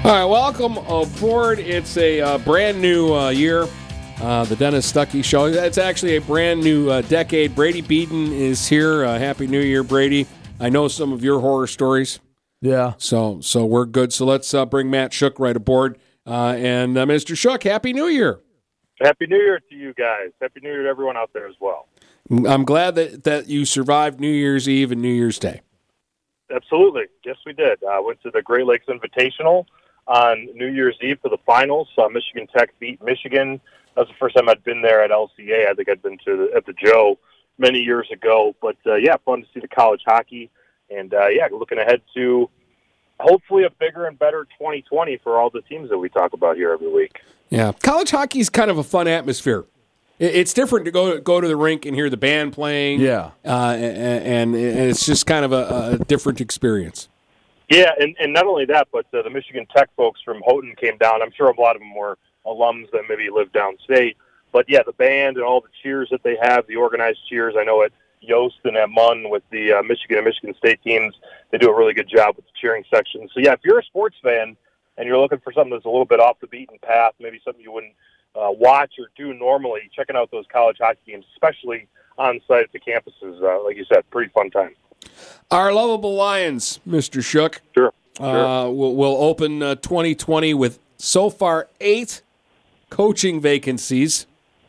All right, welcome aboard. It's a brand new year, the Dennis Stuckey Show. It's actually a brand new decade. Brady Beaton is here. Happy New Year, Brady. I know some of your horror stories. Yeah. So we're good. So let's bring Matt Shook right aboard. And Mr. Shook, Happy New Year. Happy New Year to you guys. Happy New Year to everyone out there as well. I'm glad that you survived New Year's Eve and New Year's Day. Absolutely. Yes, we did. Went to the Great Lakes Invitational on New Year's Eve for the finals. Michigan Tech beat Michigan. That was the first time I'd been there at LCA. I think I'd been at the Joe many years ago. But, fun to see the college hockey. And, looking ahead to hopefully a bigger and better 2020 for all the teams that we talk about here every week. Yeah, college hockey is kind of a fun atmosphere. It's different to go to the rink and hear the band playing. Yeah, and it's just kind of a different experience. Yeah, and not only that, but the Michigan Tech folks from Houghton came down. I'm sure a lot of them were alums that maybe lived downstate. But, yeah, the band and all the cheers that they have, the organized cheers. I know at Yost and at Munn with the Michigan and Michigan State teams, they do a really good job with the cheering section. So, yeah, if you're a sports fan and you're looking for something that's a little bit off the beaten path, maybe something you wouldn't watch or do normally, checking out those college hockey games, especially on site at the campuses, like you said, pretty fun time. Our lovable Lions, Mr. Shook, Sure. will open 2020 with so far 8 coaching vacancies.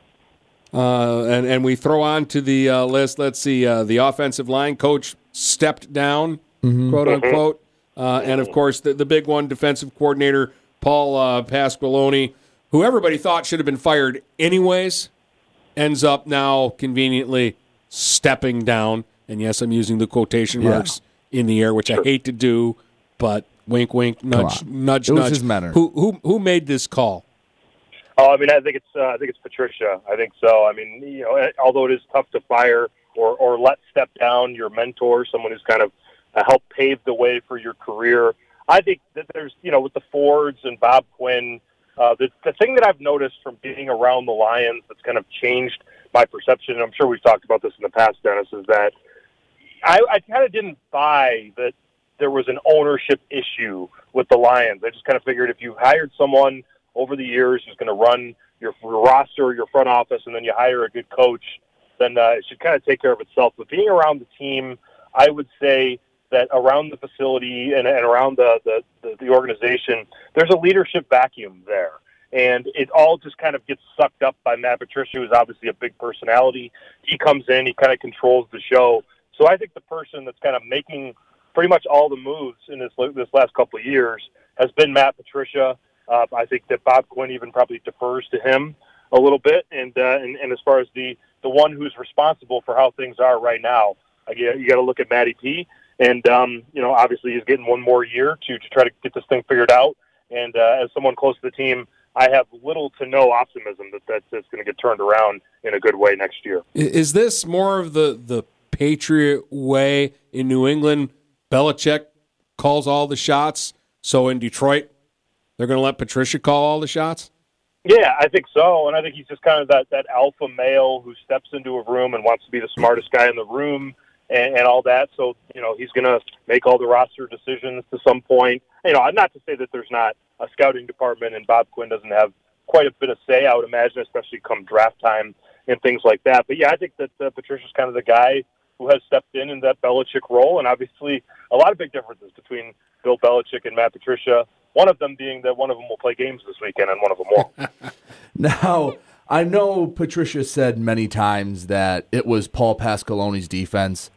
And we throw on to the list, let's see, the offensive line coach stepped down, quote unquote. And, of course, the big one, defensive coordinator Paul Pasqualoni, who everybody thought should have been fired anyways, ends up now conveniently stepping down. And, yes, I'm using the quotation marks in the air, which I hate to do, but wink, wink, nudge, nudge, it was nudge. his manner. Who made this call? Oh, I mean, I think it's Patricia. I think so. I mean, although it is tough to fire or let step down your mentor, someone who's kind of helped pave the way for your career, I think that there's, with the Fords and Bob Quinn, the thing that I've noticed from being around the Lions that's kind of changed my perception, and I'm sure we've talked about this in the past, Dennis, is that I kind of didn't buy that there was an ownership issue with the Lions. I just kind of figured if you hired someone over the years who's going to run your roster, your front office, and then you hire a good coach, then it should kind of take care of itself. But being around the team, I would say that around the facility and around the organization, there's a leadership vacuum there. And it all just kind of gets sucked up by Matt Patricia, who's obviously a big personality. He comes in, he kind of controls the show. So I think the person that's kind of making pretty much all the moves in this last couple of years has been Matt Patricia. I think that Bob Quinn even probably defers to him a little bit. And as far as the one who's responsible for how things are right now, you got to look at Matty P. And, obviously he's getting one more year to try to get this thing figured out. And as someone close to the team, I have little to no optimism that's going to get turned around in a good way next year. Is this more of the Patriot way in New England? Belichick calls all the shots, so in Detroit, they're going to let Patricia call all the shots? Yeah, I think so, and I think he's just kind of that alpha male who steps into a room and wants to be the smartest guy in the room and all that. So, he's going to make all the roster decisions to some point. Not to say that there's not a scouting department and Bob Quinn doesn't have quite a bit of say, I would imagine, especially come draft time and things like that. But, yeah, I think that Patricia's kind of the guy who has stepped in that Belichick role, and obviously a lot of big differences between Bill Belichick and Matt Patricia, one of them being that one of them will play games this weekend and one of them won't. Now, I know Patricia said many times that it was Paul Pasqualoni's defense.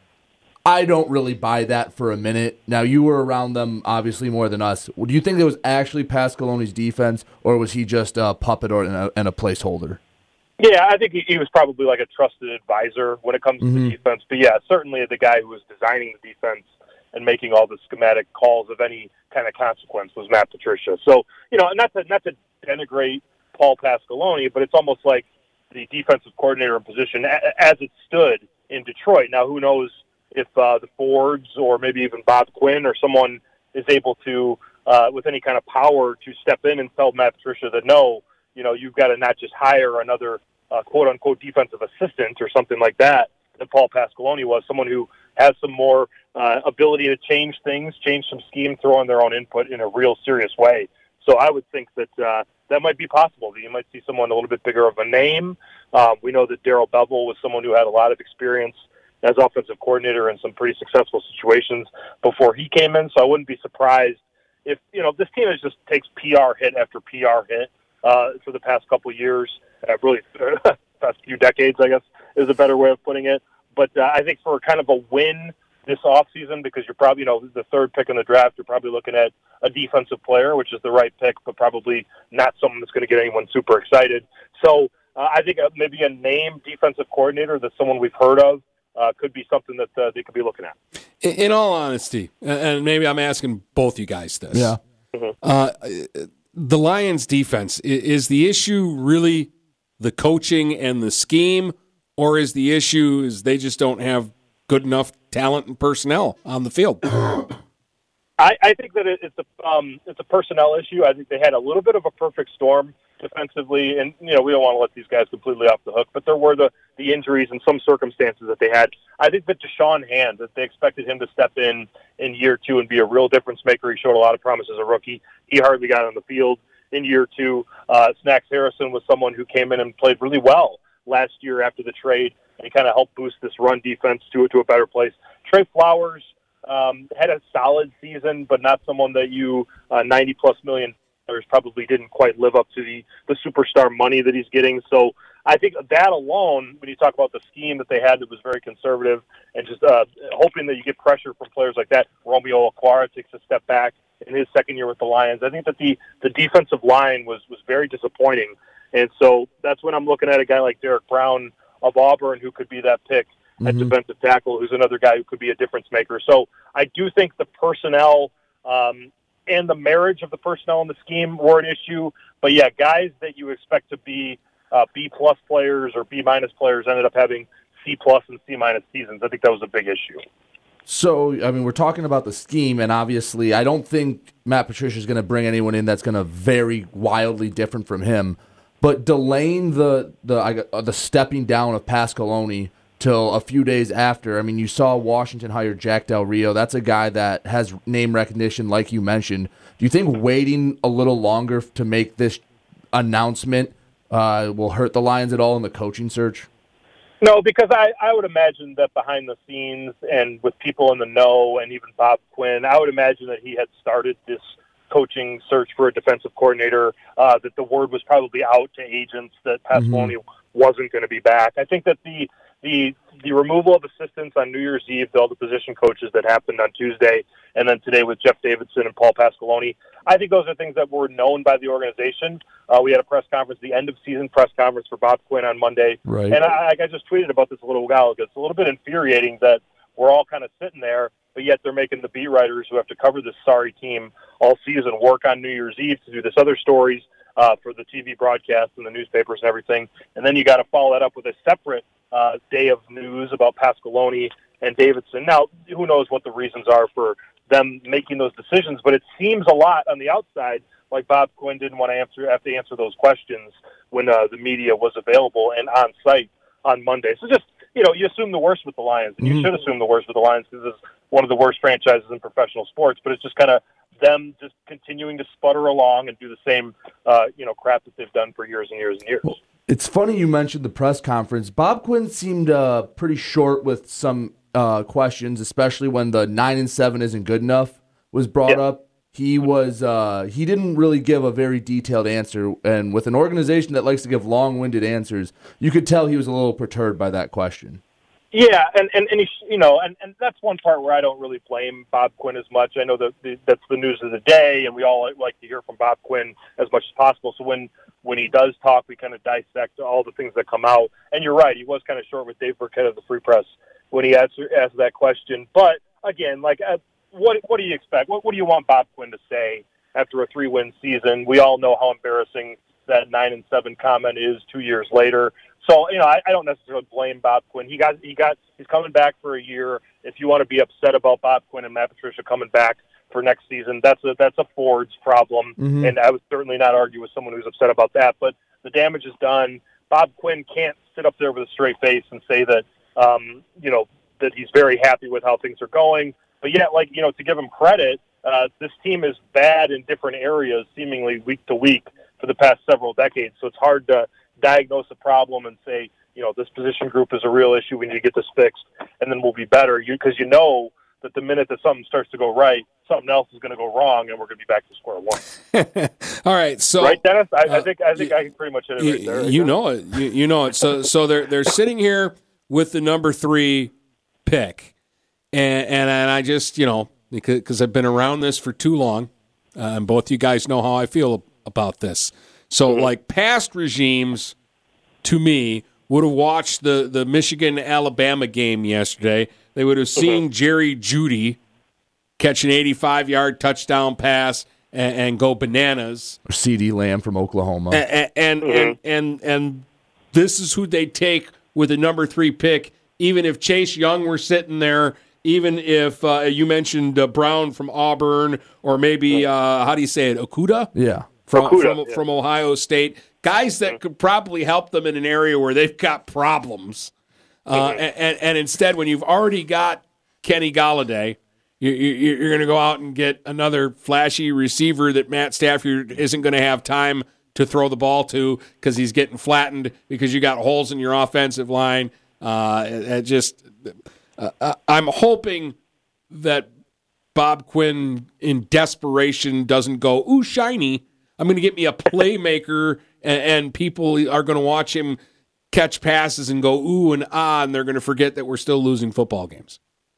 I don't really buy that for a minute. Now, you were around them obviously more than us. Do you think it was actually Pasqualoni's defense, or was he just a puppet and a placeholder? Yeah, I think he was probably like a trusted advisor when it comes to the defense. But, yeah, certainly the guy who was designing the defense and making all the schematic calls of any kind of consequence was Matt Patricia. So, not to denigrate Paul Pasqualoni, but it's almost like the defensive coordinator in position as it stood in Detroit. Now, who knows if the Fords or maybe even Bob Quinn or someone is able to, with any kind of power, to step in and tell Matt Patricia that, no, you've got to not just hire another quote-unquote defensive assistant or something like that Paul Pasqualoni was, someone who has some more ability to change things, change some scheme, throw in their own input in a real serious way. So I would think that that might be possible. You might see someone a little bit bigger of a name. We know that Darrell Bevell was someone who had a lot of experience as offensive coordinator in some pretty successful situations before he came in. So I wouldn't be surprised if, this team just takes PR hit after PR hit for the past couple of years, really past few decades, I guess, is a better way of putting it. But I think for kind of a win this offseason, because you're probably, the third pick in the draft, you're probably looking at a defensive player, which is the right pick, but probably not someone that's going to get anyone super excited. So I think maybe a named defensive coordinator that's someone we've heard of could be something that they could be looking at. In all honesty, and maybe I'm asking both you guys this. Yeah. The Lions' defense, is the issue really the coaching and the scheme, or is the issue is they just don't have good enough talent and personnel on the field? I think that it's a personnel issue. I think they had a little bit of a perfect storm defensively, and we don't want to let these guys completely off the hook, but there were the injuries and some circumstances that they had. I think that Deshaun Hand, that they expected him to step in year two and be a real difference maker. He showed a lot of promise as a rookie. He hardly got on the field in year two. Snacks Harrison was someone who came in and played really well last year after the trade, and he kind of helped boost this run defense to a better place. Trey Flowers had a solid season, but not someone that you $90+ million probably didn't quite live up to the superstar money that he's getting. So I think that alone, when you talk about the scheme that they had that was very conservative and just hoping that you get pressure from players like that, Romeo Okwara takes a step back in his second year with the Lions. I think that the defensive line was very disappointing. And so that's when I'm looking at a guy like Derek Brown of Auburn, who could be that pick at defensive tackle, who's another guy who could be a difference maker. So I do think the personnel and the marriage of the personnel and the scheme were an issue. But, yeah, guys that you expect to be B-plus players or B-minus players ended up having C-plus and C-minus seasons. I think that was a big issue. So, we're talking about the scheme, and obviously I don't think Matt Patricia is going to bring anyone in that's going to vary wildly different from him. But delaying the stepping down of Pasqualoni till a few days after. You saw Washington hire Jack Del Rio. That's a guy that has name recognition, like you mentioned. Do you think waiting a little longer to make this announcement will hurt the Lions at all in the coaching search? No, because I would imagine that behind the scenes and with people in the know and even Bob Quinn, I would imagine that he had started this coaching search for a defensive coordinator, that the word was probably out to agents that Pasqualoni wasn't going to be back. I think that the removal of assistants on New Year's Eve to all the position coaches that happened on Tuesday, and then today with Jeff Davidson and Paul Pasqualoni, I think those are things that were known by the organization. We had a press conference, the end-of-season press conference for Bob Quinn on Monday. Right. And I just tweeted about this a little while ago. It's a little bit infuriating that we're all kind of sitting there, but yet they're making the beat writers who have to cover this sorry team all season work on New Year's Eve to do this other stories for the TV broadcast and the newspapers and everything. And then you got to follow that up with a separate day of news about Pasqualoni and Davidson. Now, who knows what the reasons are for them making those decisions, but it seems a lot on the outside like Bob Quinn didn't want to have to answer those questions when the media was available and on site on Monday. So just, you assume the worst with the Lions, and you should assume the worst with the Lions because it's one of the worst franchises in professional sports, but it's just kind of them just continuing to sputter along and do the same, crap that they've done for years and years and years. It's funny you mentioned the press conference. Bob Quinn seemed pretty short with some questions, especially when the 9-7 isn't good enough was brought up. He didn't really give a very detailed answer, and with an organization that likes to give long-winded answers, you could tell he was a little perturbed by that question. Yeah, and and that's one part where I don't really blame Bob Quinn as much. I know that that's the news of the day, and we all like to hear from Bob Quinn as much as possible. So when he does talk, we kind of dissect all the things that come out. And you're right, he was kind of short with Dave Burkett of the Free Press when he asked that question. But again, what do you expect? What do you want Bob Quinn to say after a 3-win season? We all know how embarrassing that 9-7 comment is 2 years later. So, I don't necessarily blame Bob Quinn. He's coming back for a year. If you want to be upset about Bob Quinn and Matt Patricia coming back for next season, that's a Ford's problem. And I would certainly not argue with someone who's upset about that. But the damage is done. Bob Quinn can't sit up there with a straight face and say that, that he's very happy with how things are going. But yet, to give him credit, this team is bad in different areas, seemingly week to week for the past several decades. So it's hard to diagnose a problem and say, this position group is a real issue. We need to get this fixed, and then we'll be better. Because that the minute that something starts to go right, something else is going to go wrong, and we're going to be back to square one. All right, so right, Dennis. I think I can pretty much hit it right there. You know it. You know it. So they're sitting here with the number 3 pick, and I just because I've been around this for too long, and both you guys know how I feel about this. So like past regimes, to me, would have watched the Michigan-Alabama game yesterday. They would have seen Jerry Jeudy catch an 85-yard touchdown pass and go bananas. Or CeeDee Lamb from Oklahoma. And this is who they take with the number 3 pick, even if Chase Young were sitting there, even if you mentioned Brown from Auburn, or maybe, how do you say it, Okudah? Yeah. From Ohio State. Guys that could probably help them in an area where they've got problems. And instead, when you've already got Kenny Golladay, you're going to go out and get another flashy receiver that Matt Stafford isn't going to have time to throw the ball to because he's getting flattened because you got holes in your offensive line. I'm hoping that Bob Quinn, in desperation, doesn't go, ooh, shiny. I'm going to get me a playmaker, and people are going to watch him catch passes and go ooh and ah, and they're going to forget that we're still losing football games.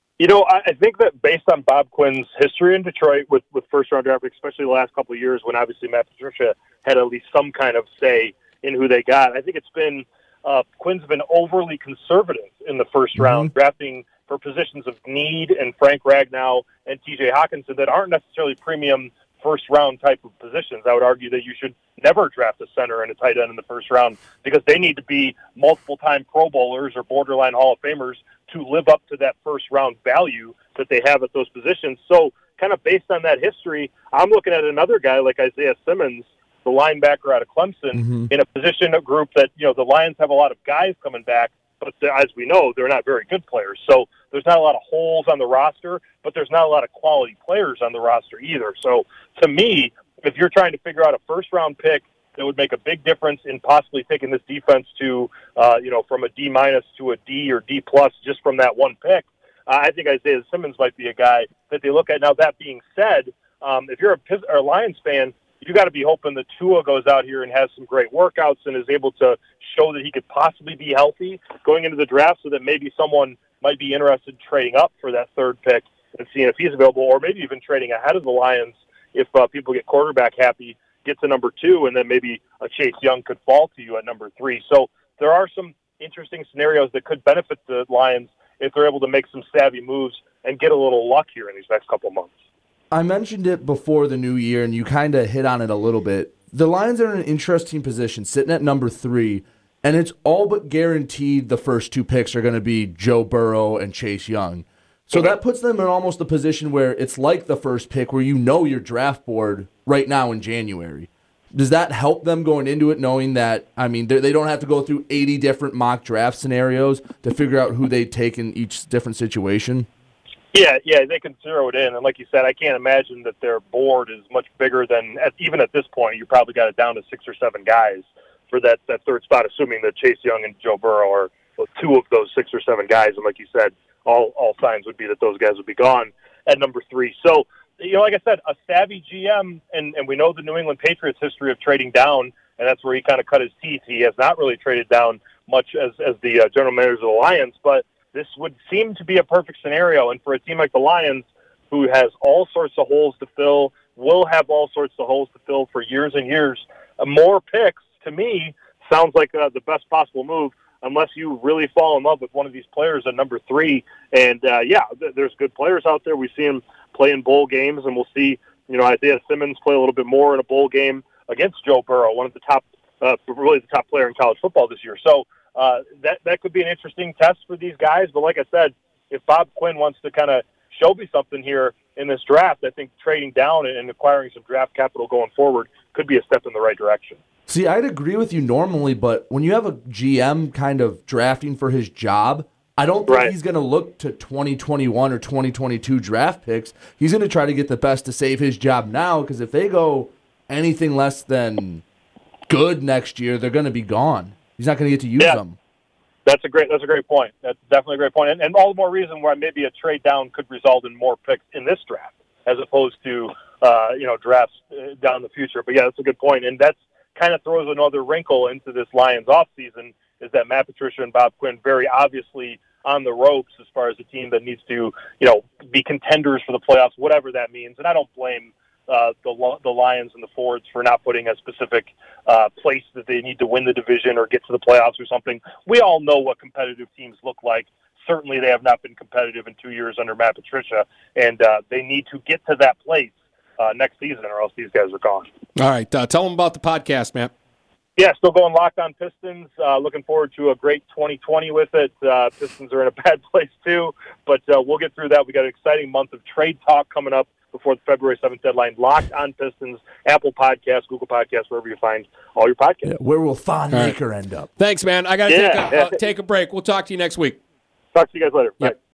I think that based on Bob Quinn's history in Detroit with first-round draft, especially the last couple of years when obviously Matt Patricia had at least some kind of say in who they got, I think it's been Quinn's been overly conservative in the first round, drafting for positions of need, and Frank Ragnow and T.J. Hawkinson that aren't necessarily premium first-round type of positions. I would argue that you should never draft a center and a tight end in the first round because they need to be multiple-time Pro Bowlers or borderline Hall of Famers to live up to that first-round value that they have at those positions. So kind of based on that history, I'm looking at another guy like Isaiah Simmons, the linebacker out of Clemson, in a position, a group that, the Lions have a lot of guys coming back, but as we know, they're not very good players. So there's not a lot of holes on the roster, but there's not a lot of quality players on the roster either. So to me, if you're trying to figure out a first-round pick that would make a big difference in possibly taking this defense to, from a D- to a D or D+ just from that one pick, I think Isaiah Simmons might be a guy that they look at. Now, that being said, if you're a Lions fan, you got to be hoping that Tua goes out here and has some great workouts and is able to show that he could possibly be healthy going into the draft so that maybe someone might be interested in trading up for that 3rd pick and seeing if he's available, or maybe even trading ahead of the Lions if people get quarterback happy, get to number 2, and then maybe a Chase Young could fall to you at number 3. So there are some interesting scenarios that could benefit the Lions if they're able to make some savvy moves and get a little luck here in these next couple of months. I mentioned it before the new year, and you kind of hit on it a little bit. The Lions are in an interesting position, sitting at number 3, and it's all but guaranteed the first 2 picks are going to be Joe Burrow and Chase Young. So that puts them in almost a position where it's like the first pick where your draft board right now in January. Does that help them going into it knowing that, they don't have to go through 80 different mock draft scenarios to figure out who they take in each different situation? Yeah, they can zero it in. And like you said, I can't imagine that their board is much bigger than, even at this point, you probably got it down to 6 or 7 guys for that 3rd spot, assuming that Chase Young and Joe Burrow are 2 of those 6 or 7 guys. And like you said, all signs would be that those guys would be gone at number 3. So, like I said, a savvy GM, and we know the New England Patriots' history of trading down, and that's where he kind of cut his teeth. He has not really traded down much as the general manager of the Lions, but this would seem to be a perfect scenario. And for a team like the Lions, who has all sorts of holes to fill, will have all sorts of holes to fill for years and years, more picks, to me, sounds like the best possible move, unless you really fall in love with one of these players at number 3. And, there's good players out there. We see them play in bowl games, and we'll see, Isaiah Simmons play a little bit more in a bowl game against Joe Burrow, one of the top, really the top player in college football this year. So that could be an interesting test for these guys. But like I said, if Bob Quinn wants to kind of show me something here in this draft, I think trading down and acquiring some draft capital going forward could be a step in the right direction. See, I'd agree with you normally, but when you have a GM kind of drafting for his job, I don't think Right. he's going to look to 2021 or 2022 draft picks. He's going to try to get the best to save his job now, because if they go anything less than good next year, they're going to be gone. He's not going to get to use them. That's a great point. That's definitely a great point. And all the more reason why maybe a trade down could result in more picks in this draft as opposed to, drafts down the future. But yeah, that's a good point. And that's kind of throws another wrinkle into this Lions offseason, is that Matt Patricia and Bob Quinn very obviously on the ropes as far as a team that needs to, be contenders for the playoffs, whatever that means. And I don't blame the Lions and the Fords for not putting a specific place that they need to win the division or get to the playoffs or something. We all know what competitive teams look like. Certainly they have not been competitive in 2 years under Matt Patricia, and they need to get to that place next season or else these guys are gone. All right. Tell them about the podcast, Matt. Yeah, still going Locked On Pistons. Looking forward to a great 2020 with it. Pistons are in a bad place too, but we'll get through that. We got an exciting month of trade talk coming up before the February 7th deadline. Locked On Pistons, Apple Podcasts, Google Podcasts, wherever you find all your podcasts. Yeah, where will Thon Maker end up? Thanks, man. I got to take a break. We'll talk to you next week. Talk to you guys later. Yep. Bye.